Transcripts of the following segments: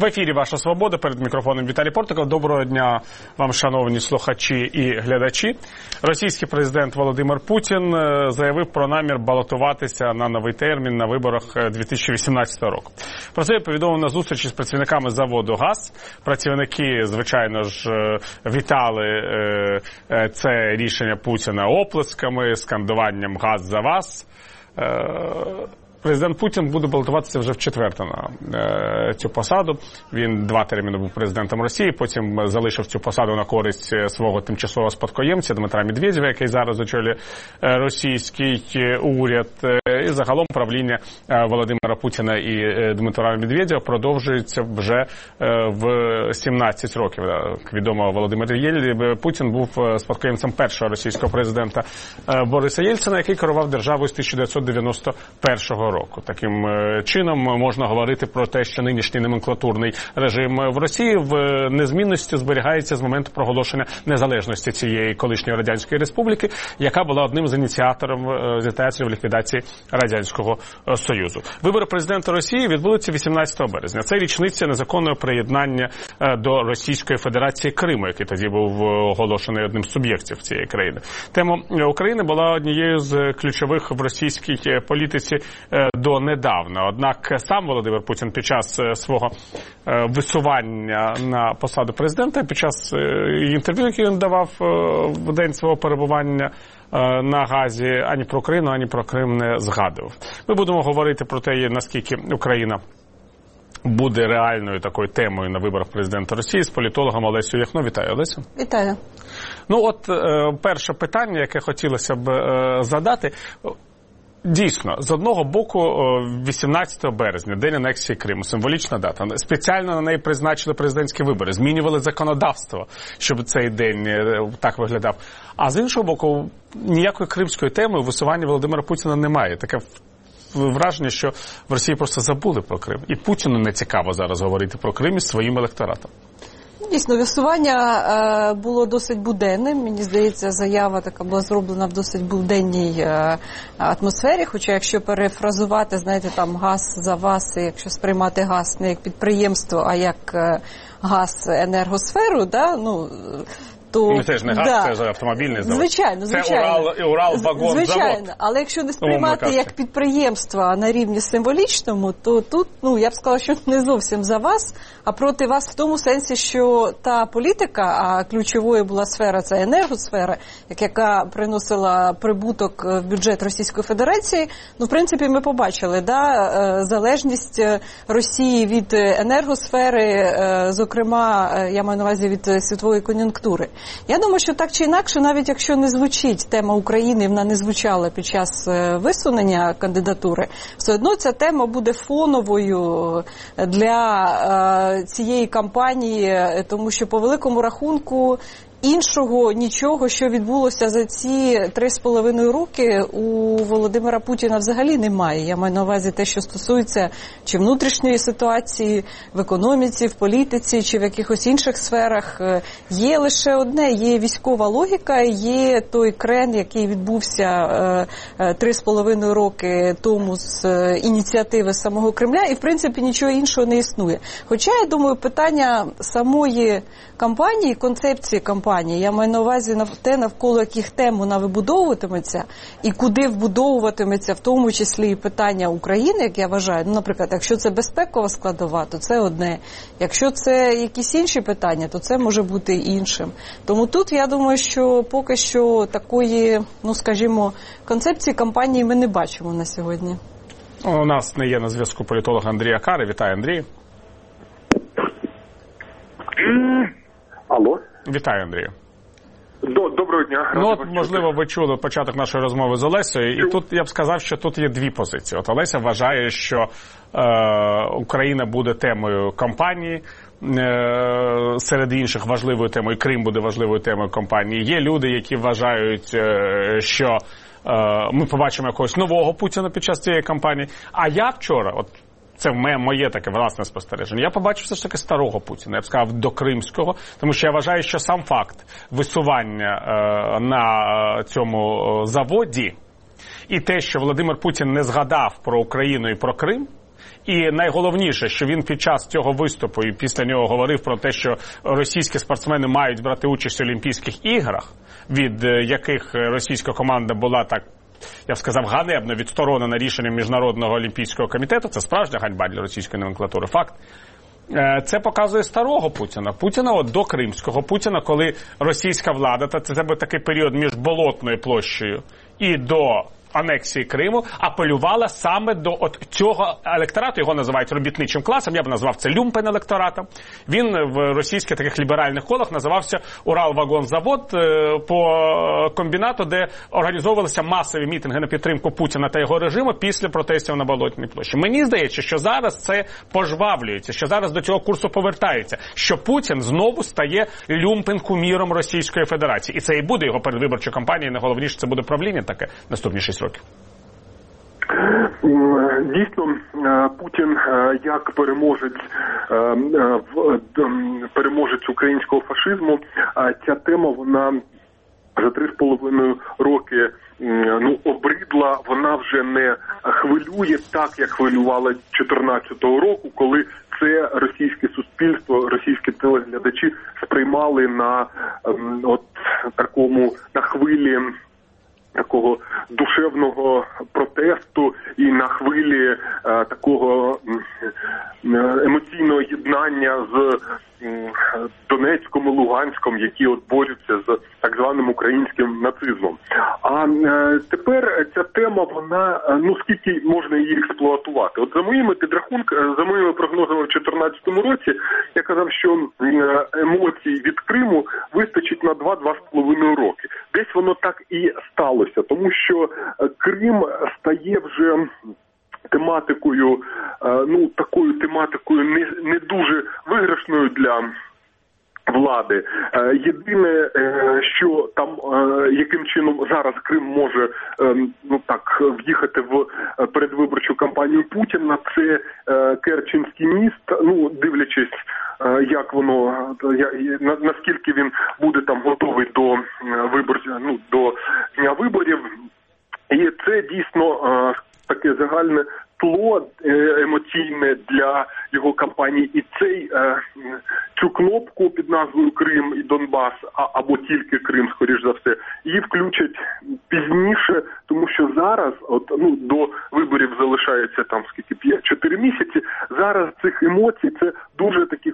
В ефірі «Ваша свобода», перед мікрофоном Віталій Портников. Доброго дня вам, шановні слухачі і глядачі. Російський президент Володимир Путін заявив про намір балотуватися на новий термін на виборах 2018 року. Про це повідомив на зустрічі з працівниками заводу «ГАЗ». Працівники, звичайно ж, вітали це рішення Путіна оплесками, скандуванням «ГАЗ за вас». Президент Путін буде балотуватися вже вчетверте на цю посаду. Він 2 терміни був президентом Росії, потім залишив цю посаду на користь свого тимчасового спадкоємця Дмитра Медведєва, який зараз очолює російський уряд. І загалом правління Володимира Путіна і Дмитра Медведєва продовжується вже в 17 років. Як відомо, Володимир Путін був спадкоємцем першого російського президента Бориса Єльцина, який керував державою з 1991 року. Таким чином можна говорити про те, що нинішній номенклатурний режим в Росії в незмінності зберігається з моменту проголошення незалежності цієї колишньої Радянської Республіки, яка була одним з ініціаторів ліквідації Радянського Союзу. Вибори президента Росії відбудуться 18 березня. Це річниця незаконного приєднання до Російської Федерації Криму, який тоді був оголошений одним з суб'єктів цієї країни. Тема України була однією з ключових в російській політиці донедавна. Однак сам Володимир Путін під час свого висування на посаду президента, під час інтерв'ю, яке він давав в день свого перебування на ГАЗі, ані про Україну, ані про Крим не згадував. Ми будемо говорити про те, наскільки Україна буде реальною такою темою на виборах президента Росії з політологом Олесею Яхно. Вітаю, Олесю. Вітаю. Ну от перше питання, яке хотілося б задати. Дійсно, з одного боку, 18 березня, день анексії Криму, символічна дата. Спеціально на неї призначили президентські вибори, змінювали законодавство, щоб цей день так виглядав. А з іншого боку, ніякої кримської теми у висуванні Володимира Путіна немає. Таке враження, що в Росії просто забули про Крим. І Путіну не цікаво зараз говорити про Крим із своїм електоратом. Дійсно, висування було досить буденним. Мені здається, заява така була зроблена в досить буденній атмосфері. Хоча, якщо перефразувати, знаєте, там газ за вас, і якщо сприймати газ не як підприємство, а як газ енергосферу, да, ну, то... Це ж не газ, це автомобільний завод. Звичайно. Це Уралвагонзавод. Звичайно, але якщо не сприймати як підприємство на рівні символічному, то тут, я б сказала, що не зовсім за вас, а проти вас в тому сенсі, що та політика, а ключовою була сфера, це енергосфера, яка приносила прибуток в бюджет Російської Федерації, в принципі, ми побачили, залежність Росії від енергосфери, зокрема, я маю на увазі від світової кон'юнктури. Я думаю, що так чи інакше, навіть якщо не звучить тема України, вона не звучала під час висунення кандидатури, все одно ця тема буде фоновою для цієї кампанії, тому що по великому рахунку іншого нічого, що відбулося за ці 3,5 роки, у Володимира Путіна взагалі немає. Я маю на увазі те, що стосується чи внутрішньої ситуації, в економіці, в політиці, чи в якихось інших сферах. Є лише одне, є військова логіка, є той крен, який відбувся 3,5 роки тому з ініціативи самого Кремля, і в принципі нічого іншого не існує. Хоча, я думаю, питання самої кампанії, концепції кампанії, я маю на увазі те, навколо яких тем вона вибудовуватиметься, і куди вбудовуватиметься, в тому числі і питання України, як я вважаю. Наприклад, якщо це безпекова складова, то це одне. Якщо це якісь інші питання, то це може бути іншим. Тому тут, я думаю, що поки що такої, скажімо, концепції кампанії ми не бачимо на сьогодні. У нас не є на зв'язку політолог Андрій Акари. Вітаю, Андрій. Алло. Вітаю, Андрію. Доброго дня. Можливо, ви чули початок нашої розмови з Олесею, і тут я б сказав, що тут є дві позиції. От Олеся вважає, що Україна буде темою кампанії, серед інших важливою темою, Крим буде важливою темою кампанії. Є люди, які вважають, що ми побачимо якогось нового Путіна під час цієї кампанії. А я вчора, це моє таке власне спостереження, я побачив все ж таки старого Путіна, я б сказав, докримського, тому що я вважаю, що сам факт висування на цьому заводі і те, що Володимир Путін не згадав про Україну і про Крим, І найголовніше, що він під час цього виступу і після нього говорив про те, що російські спортсмени мають брати участь у Олімпійських іграх, від яких російська команда була так, я б сказав, ганебно відсторонена рішенням Міжнародного олімпійського комітету. Це справжня ганьба для російської номенклатури, факт. Це показує старого Путіна. Путіна от до Кримського. Путіна, коли російська влада, та це такий період між Болотною площею і до анексії Криму, апелювала саме до цього електорату, його називають робітничим класом, я б назвав це люмпен-електоратом. Він в російських таких ліберальних колах називався Уралвагонзавод, по комбінату, де організовувалися масові мітинги на підтримку Путіна та його режиму після протестів на Болотній площі. Мені здається, що зараз це пожвавлюється, що зараз до цього курсу повертається, що Путін знову стає люмпен-куміром Російської Федерації. І це і буде його передвиборча кампанія, найголовніше це буде правління таке наступні 6 років. Дійсно, Путін як переможець українського фашизму, ця тема, вона за 3,5 роки обридла, вона вже не хвилює так, як хвилювала 2014 року, коли це російське суспільство, російські телеглядачі сприймали на на хвилі такого душевного протесту і на хвилі такого емоційного єднання з Донецьком і Луганськом, які борються з так званим українським нацизмом. А тепер ця тема, вона, скільки можна її експлуатувати? От за моїми підрахунками, за моїми прогнозами в 2014 році, я казав, що емоцій від Криму вистачить на 2-2,5 роки. Десь воно так і сталося, тому що Крим стає вже тематикою, такою тематикою не дуже виграшною для влади. Єдине, що там, яким чином зараз Крим може в'їхати в передвиборчу кампанію Путіна, це Керченський міст, дивлячись, як воно, наскільки він буде там готовий до до дня виборів. І це дійсно таке загальне тло емоційне для його кампанії. І цю кнопку під назвою Крим і Донбас, або тільки Крим, скоріш за все, її включать пізніше, тому що зараз, до виборів залишається 4 місяці, зараз цих емоцій це дуже такі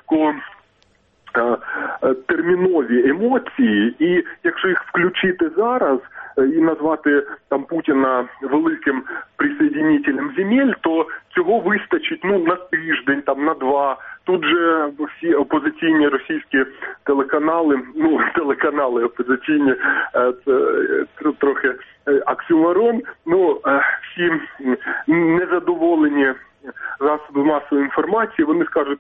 термінові емоції, і якщо їх включити зараз і назвати Путіна великим присоединителем земель, то цього вистачить на тиждень, на 2. Тут же всі опозиційні російські телеканали опозиційні, це трохи оксюморон, всі незадоволені засоби масової інформації, вони скажуть,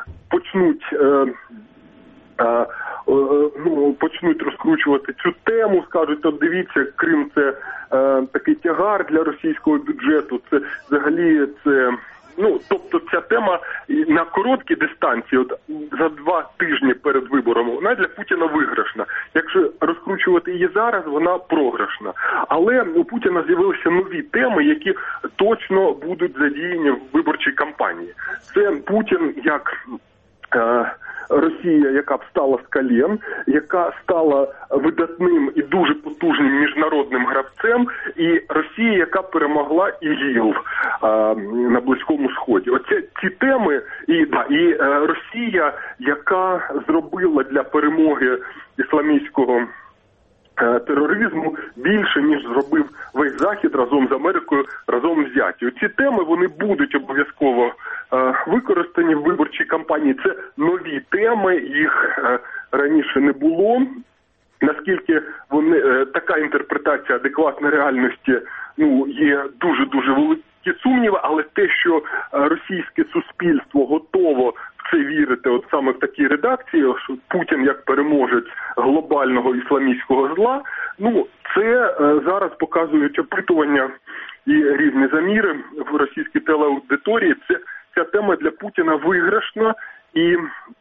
почнуть розкручувати цю тему, скажуть, дивіться, Крим – це такий тягар для російського бюджету, це взагалі тобто ця тема на короткій дистанції, за 2 тижні перед вибором, вона для Путіна виграшна. Якщо розкручувати її зараз, вона програшна. Але у Путіна з'явилися нові теми, які точно будуть задіяні в виборчій кампанії. Це Путін як Росія, яка встала з колін, яка стала видатним і дуже потужним міжнародним гравцем, і Росія, яка перемогла ІГІЛ на Близькому Сході. Оце ці теми, і Росія, яка зробила для перемоги ісламістського тероризму більше, ніж зробив весь Захід разом з Америкою, разом взяті. Ці теми, вони будуть обов'язково використані в виборчій кампанії. Це нові теми, їх раніше не було. Наскільки така інтерпретація адекватної реальності, є дуже-дуже великі сумніви, але те, що російське суспільство готово в це вірити, саме в такій редакції, що Путін як переможець глобального ісламістського зла, це зараз показують опитування і різні заміри в російській телеаудиторії. Ця тема для Путіна виграшна, і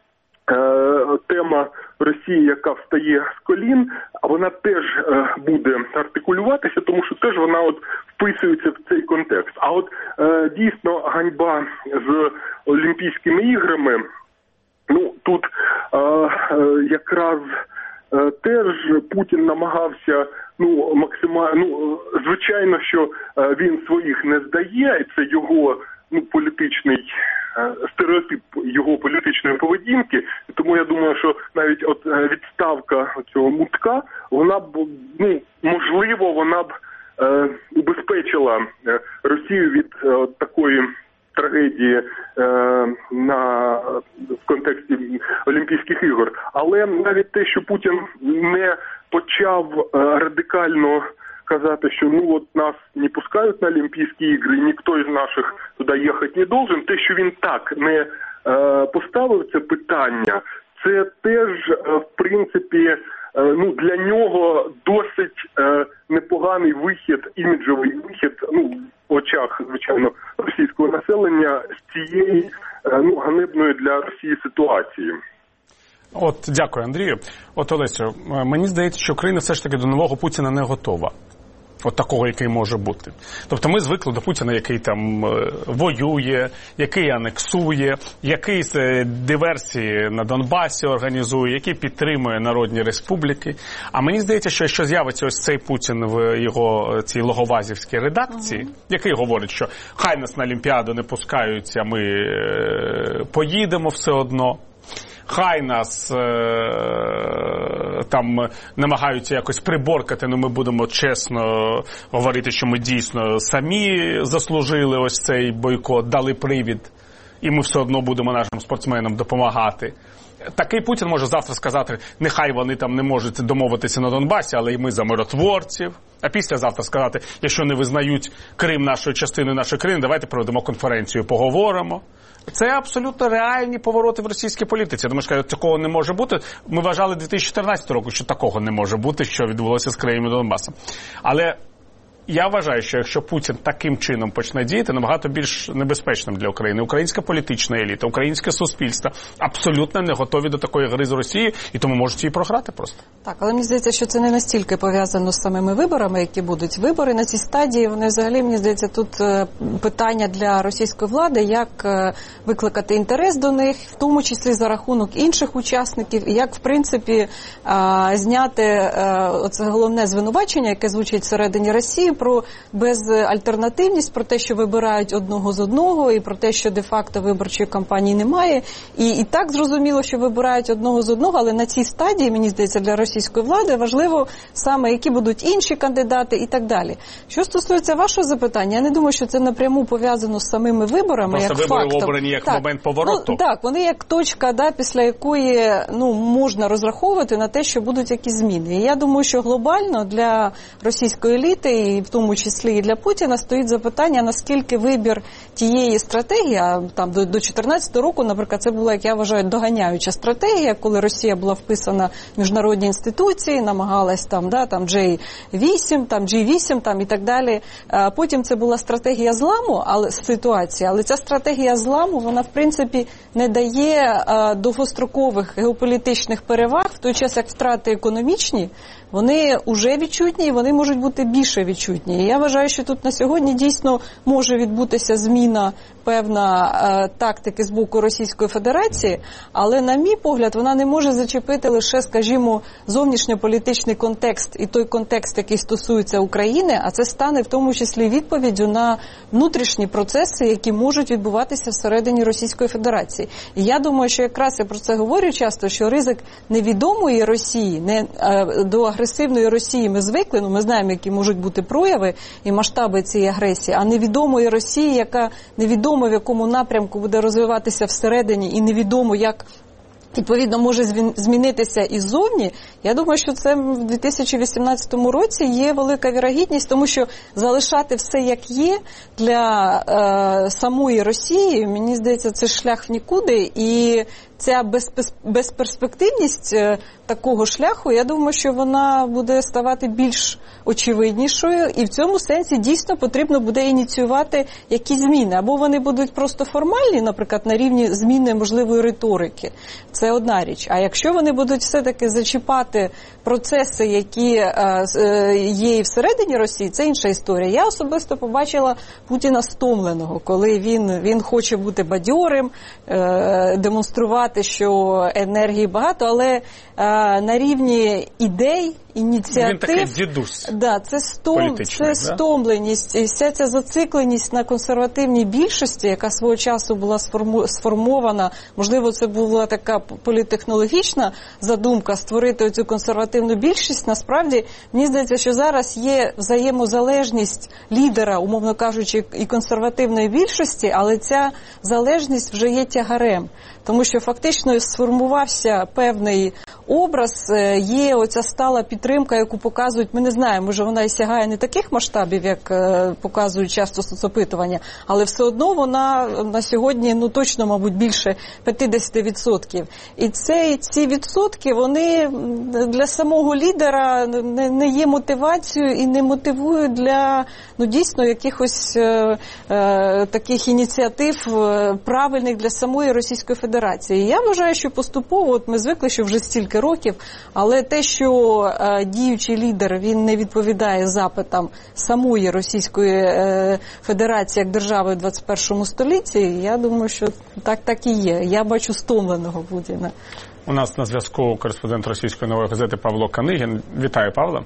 тема Росії, яка встає з колін, вона теж буде артикулюватися, тому що теж вона в вписуються в цей контекст. А от дійсно ганьба з Олімпійськими іграми, ну тут якраз теж Путін намагався максимально, звичайно, що він своїх не здає, і це його політичний стереотип його політичної поведінки. І тому я думаю, що навіть от відставка цього Мутка, вона б, можливо, вона б убезпечила Росію від такої трагедії в контексті Олімпійських ігор. Але навіть те, що Путін не почав радикально казати, що нас не пускають на Олімпійські ігри, ніхто із наших туди їхати не должен, те, що він так не поставив це питання, це теж, в принципі, для нього досить непоганий вихід, іміджовий вихід, в очах, звичайно, російського населення з цієї, ганебної для Росії ситуації. От, дякую, Андрію. От, Олесю, мені здається, що Україна все ж таки до нового Путіна не готова. От такого, який може бути. Тобто ми звикли до Путіна, який там воює, який анексує, який диверсії на Донбасі організує, який підтримує народні республіки. А мені здається, що якщо з'явиться ось цей Путін в його цій логовазівській редакції, який говорить, що хай нас на Олімпіаду не пускаються, ми поїдемо все одно. Хай нас там намагаються якось приборкати, але ми будемо чесно говорити, що ми дійсно самі заслужили ось цей бойкот, дали привід, і ми все одно будемо нашим спортсменам допомагати. Такий Путін може завтра сказати, нехай вони там не можуть домовитися на Донбасі, але і ми за миротворців. А післязавтра сказати, якщо не визнають Крим нашою частиною нашої країни, давайте проведемо конференцію, поговоримо. Це абсолютно реальні повороти в російській політиці. Тому що такого не може бути. Ми вважали 2014 року, що такого не може бути, що відбулося з Кримом і Донбасом. Але я вважаю, що якщо Путін таким чином почне діяти, набагато більш небезпечним для України. Українська політична еліта, українське суспільство абсолютно не готові до такої гри з Росією, і тому можуть її програти просто. Так, але мені здається, що це не настільки пов'язано з самими виборами, які будуть. Вибори на цій стадії, вони взагалі, мені здається, тут питання для російської влади, як викликати інтерес до них, в тому числі за рахунок інших учасників, і як, в принципі, зняти оце головне звинувачення, яке звучить всередині Росії, про безальтернативність, про те, що вибирають одного з одного, і про те, що де-факто виборчої кампанії немає. І так зрозуміло, що вибирають одного з одного, але на цій стадії, мені здається, для російської влади важливо саме, які будуть інші кандидати і так далі. Що стосується вашого запитання, я не думаю, що це напряму пов'язано з самими виборами, просто як фактом. Вибори обрані як момент повороту. Так, вони як точка, після якої можна розраховувати на те, що будуть якісь зміни. І я думаю, що глобально для російської еліти, і в тому числі і для Путіна, стоїть запитання, наскільки вибір тієї стратегії, а там до 2014 року, наприклад, це була, як я вважаю, доганяюча стратегія, коли Росія була вписана в міжнародні інституції, намагалась там J8, там G8 там, і так далі. Потім це була стратегія зламу, ситуації, але ця стратегія зламу, вона, в принципі, не дає довгострокових геополітичних переваг, в той час, як втрати економічні, вони вже відчутні і вони можуть бути більше відчутні. І я вважаю, що тут на сьогодні дійсно може відбутися зміна певна тактики з боку Російської Федерації, але, на мій погляд, вона не може зачепити лише, скажімо, зовнішньополітичний контекст і той контекст, який стосується України, а це стане в тому числі відповіддю на внутрішні процеси, які можуть відбуватися всередині Російської Федерації. І я думаю, що якраз я про це говорю часто, що ризик невідомої Росії, до агресивної Росії ми звикли, ми знаємо, які можуть бути прояви і масштаби цієї агресії, а невідомої Росії, яка невідомо в якому напрямку буде розвиватися всередині і невідомо, як відповідно може змінитися і ззовні, я думаю, що це в 2018 році є велика вірогідність, тому що залишати все як є для самої Росії, мені здається, це шлях в нікуди, і ця безперспективність такого шляху, я думаю, що вона буде ставати більш очевиднішою, і в цьому сенсі дійсно потрібно буде ініціювати якісь зміни. Або вони будуть просто формальні, наприклад, на рівні зміни можливої риторики. Це одна річ. А якщо вони будуть все-таки зачіпати процеси, які є і всередині Росії, це інша історія. Я особисто побачила Путіна стомленого, коли він хоче бути бадьорим, демонструвати, що енергії багато, але на рівні ідей, ініціатив. Він такий дідусь. Да, це стомленість. І вся ця зацикленість на консервативній більшості, яка свого часу була сформована, можливо, це була така політтехнологічна задумка створити цю консервативну більшість. Насправді, мені здається, що зараз є взаємозалежність лідера, умовно кажучи, і консервативної більшості, але ця залежність вже є тягарем. Тому що фактично сформувався певний образ, є оця стала підтримка, яку показують, ми не знаємо, може вона і сягає не таких масштабів, як показують часто соцопитування, але все одно вона на сьогодні, точно, мабуть, більше 50%. І ці відсотки, вони для самого лідера не є мотивацією і не мотивують для, дійсно, якихось таких ініціатив правильних для самої Російської Федерації. Я вважаю, що поступово, ми звикли, що вже стільки років, але те, що діючий лідер, він не відповідає запитам самої Російської Федерації як держави в 21 столітті, я думаю, що так і є. Я бачу стомленого Путіна. У нас на зв'язку кореспондент російської нової газети Павло Канигін. Вітаю, Павло.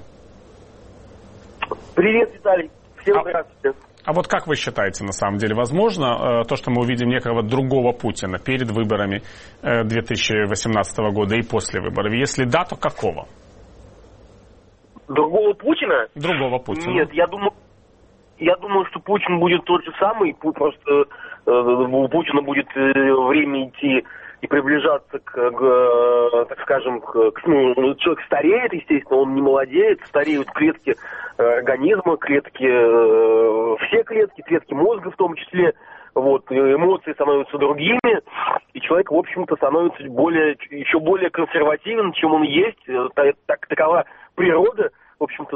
Привет, Виталий. Всем здравствуйте. А вот как вы считаете, на самом деле, возможно то, что мы увидим некого другого Путина перед выборами 2018 года и после выборов? Если да, то какого? Другого Путина? Другого Путина. Нет, я думаю, что Путин будет тот же самый, просто у Путина будет время идти и приближаться так скажем, человек стареет, естественно, он не молодеет, стареют клетки организма, все клетки мозга в том числе, эмоции становятся другими, и человек, в общем-то, становится еще более консервативен, чем он есть, такова природа, в общем-то,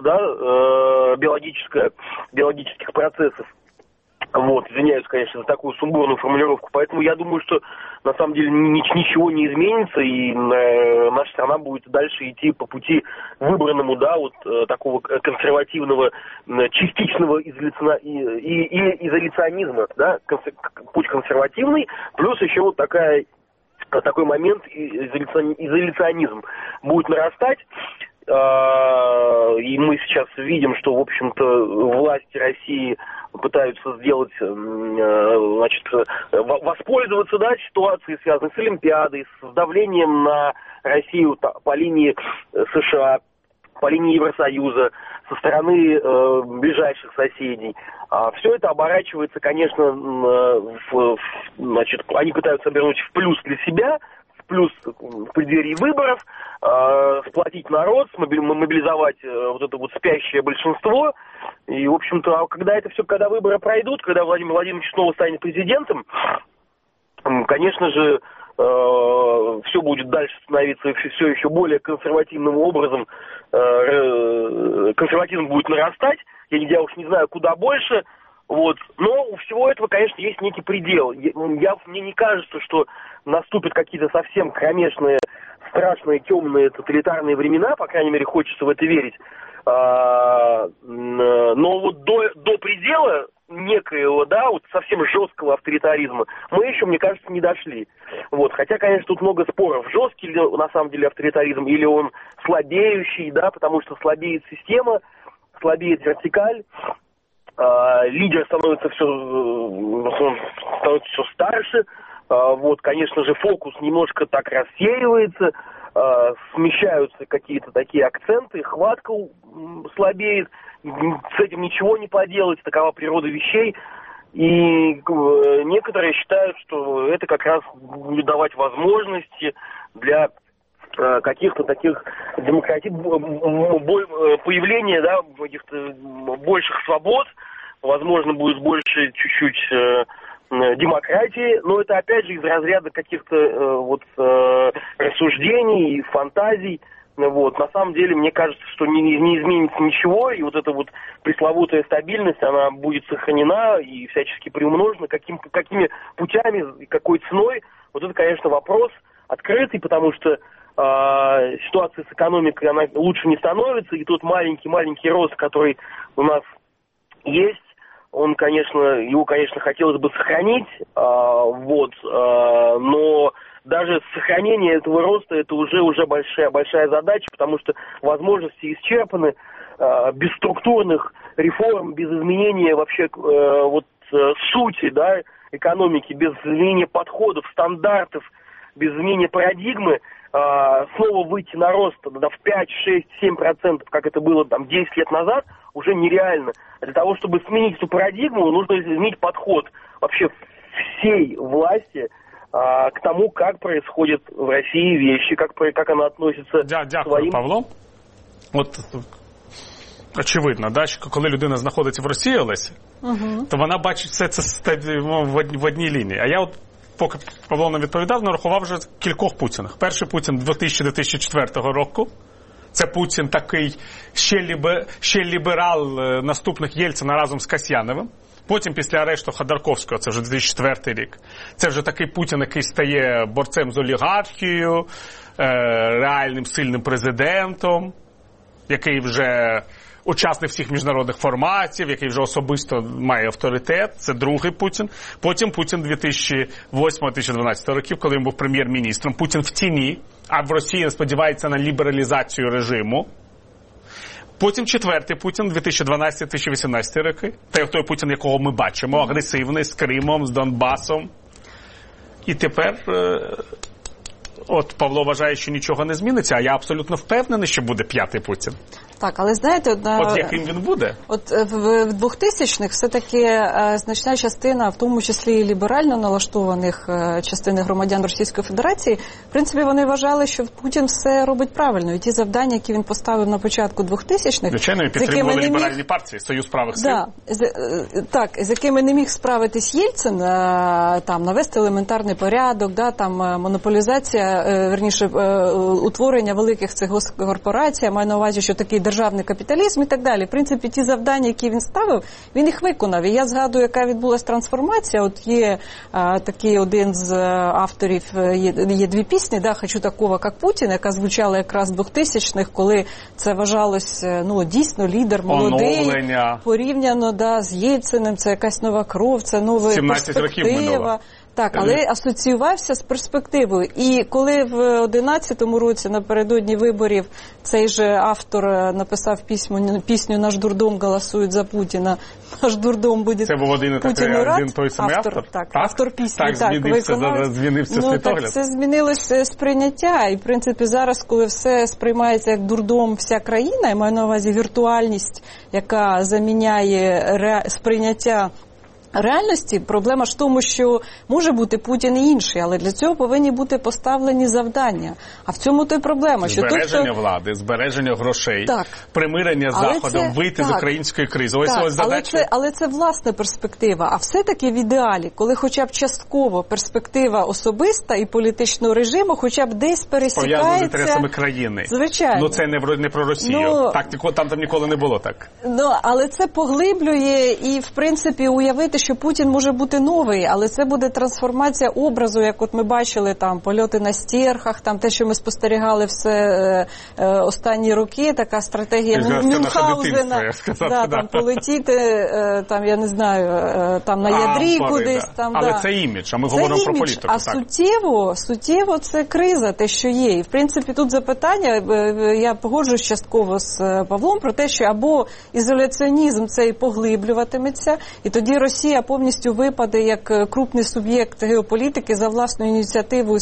биологических процессов. Извиняюсь, конечно, за такую сумбурную формулировку. Поэтому я думаю, что на самом деле ничего не изменится, и наша страна будет дальше идти по пути выбранному, такого консервативного, частичного изоляционизма, путь консервативный, плюс еще такой момент изоляционизм будет нарастать. И мы сейчас видим, что, в общем-то, власти России пытаются сделать, воспользоваться ситуацией, связанной с Олимпиадой, с давлением на Россию по линии США, по линии Евросоюза, со стороны ближайших соседей. Все это оборачивается, конечно, они пытаются обернуть в плюс для себя, в плюс в преддверии выборов, сплотить народ, мобилизовать это спящее большинство. И, в общем-то, когда выборы пройдут, когда Владимир Владимирович снова станет президентом, конечно же, все будет дальше становиться все еще более консервативным образом. Консерватизм будет нарастать. Я уж не знаю, куда больше. Но у всего этого, конечно, есть некий предел. Мне не кажется, что наступят какие-то совсем кромешные, страшные, темные, тоталитарные времена, по крайней мере, хочется в это верить. Но до предела некоего, совсем жесткого авторитаризма мы еще, мне кажется, не дошли. Хотя, конечно, тут много споров. Жесткий ли на самом деле авторитаризм, или он слабеющий, потому что слабеет система, слабеет вертикаль. Лидер становится все старше, конечно же, фокус немножко так рассеивается, смещаются какие-то такие акценты, хватка слабеет, с этим ничего не поделать, такова природа вещей, и некоторые считают, что это как раз будет давать возможности для каких-то таких появления, каких-то больших свобод, возможно, будет больше чуть-чуть демократии, но это опять же из разряда каких-то рассуждений и фантазий. Вот. На самом деле, мне кажется, что не изменится ничего, и вот эта вот пресловутая стабильность, она будет сохранена и всячески приумножена. Какими путями и какой ценой, вот это, конечно, вопрос открытый, потому что ситуация с экономикой, она лучше не становится, и тот маленький рост, который у нас есть, его, конечно, хотелось бы сохранить, но даже сохранение этого роста это уже большая задача, потому что возможности исчерпаны, без структурных реформ, без изменения вообще сути, да, экономики, без изменения подходов, стандартов, без изменения парадигмы, снова выйти на рост в 5, 6, 7%, как это было 10 лет назад, уже нереально. Для того, чтобы сменить эту парадигму, нужно изменить подход вообще всей власти к тому, как происходят в России вещи, как она относится к своїм... Павло. От очевидно, да, що коли людина знаходиться в Росії, Олеся, то вона бачить все це в одній лінії. А я поки Павло не відповідав, нарахував вже кількох Путінах. Перший Путін 2000-2004 року. Це Путін такий ще ліберал наступних Єльцина разом з Касьяновим. Потім після арешту Ходорковського, це вже 2004 рік, це вже такий Путін, який стає борцем з олігархією, реальним сильним президентом, який вже учасник всіх міжнародних форматів, який вже особисто має авторитет. Це другий Путін. Потім Путін 2008-2012 років, коли він був прем'єр-міністром. Путін в тіні, а в Росії сподівається на лібералізацію режиму. Потім четвертий Путін, 2012-2018 роки. Той Путін, якого ми бачимо, агресивний, з Кримом, з Донбасом. І тепер Павло вважає, що нічого не зміниться, а я абсолютно впевнений, що буде п'ятий Путін. Так, але знаєте, яким він буде? В 2000-х все-таки значна частина, в тому числі і ліберально налаштованих частини громадян Російської Федерації, в принципі, вони вважали, що Путін все робить правильно. І ті завдання, які він поставив на початку 2000-х... Звичайно, підтримували ліберальні партії, Союз правих сил. З якими не міг справитись Єльцин, навести елементарний порядок, монополізація, утворення великих цих корпорацій, маю на увазі, що такий державний капіталізм і так далі. В принципі, ті завдання, які він ставив, він їх виконав. І я згадую, яка відбулася трансформація. От є такий один з авторів, є дві пісні, «Хочу такого, як Путін», яка звучала якраз в 2000-х, коли це вважалось, дійсно, лідер молодий, порівняно з Єльциним, це якась нова кров, це нова перспектива. Так, але асоціювався з перспективою. І коли в 2011 році напередодні виборів цей же автор написав пісню «Наш дурдом голосують за Путіна», «Наш дурдом буде Путіну рад». Це був один той самий автор? Так, автор пісні. Змінився світогляд. Це змінилося сприйняття. І, в принципі, зараз, коли все сприймається як дурдом вся країна, я маю на увазі віртуальність, яка заміняє сприйняття реальності, проблема ж в тому, що може бути Путін і інший, але для цього повинні бути поставлені завдання. А в цьому то й проблема. Збереження влади, збереження грошей, примирення з Заходом, вийти з української кризи. Ось задача. Але це власна перспектива. А все-таки в ідеалі, коли хоча б частково перспектива особиста і політичного режиму, хоча б десь пересікається... Пов'язано з інтересами країни. Звичайно. Це не про Росію. Там ніколи не було так. Але це поглиблює і, в принципі, уявити, що Путін може бути новий, але це буде трансформація образу, як от ми бачили, польоти на стерхах, те, що ми спостерігали все останні роки, така стратегія Мюнхгаузена, полетіти, я не знаю, на ядрі кудись. Але це імідж, а ми говоримо про політику. А суттєво це криза, те, що є. І, в принципі, тут запитання, я погоджуюсь частково з Павлом про те, що або ізоляціонізм цей поглиблюватиметься, і тоді Росія повністю випаде як крупний суб'єкт геополітики за власною ініціативою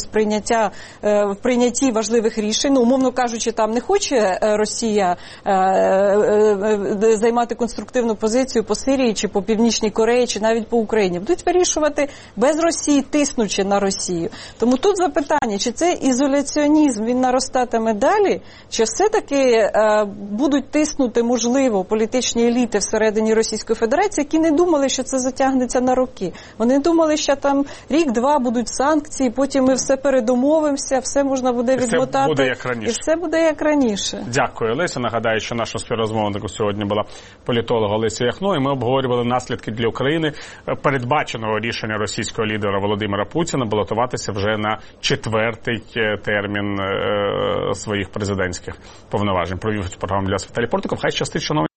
в прийнятті важливих рішень. Умовно кажучи, там не хоче Росія займати конструктивну позицію по Сирії, чи по Північній Кореї, чи навіть по Україні. Будуть вирішувати без Росії, тиснучи на Росію. Тому тут запитання, чи цей ізоляціонізм, він наростатиме далі, чи все-таки будуть тиснути, можливо, політичні еліти всередині Російської Федерації, які не думали, що це затягнеться затягнеться на роки. Вони думали, що там рік-два будуть санкції, потім ми все передумовимося, все можна буде відмотати. Буде як раніше. І все буде як раніше. Дякую, Олеся. Нагадаю, що нашим співрозмовником сьогодні була політолог Олеся Яхно, і ми обговорювали наслідки для України передбаченого рішення російського лідера Володимира Путіна балотуватися вже на 4-й термін своїх президентських повноважень. Провів цю програму для Віталій Портников. Хай щастить, шановні.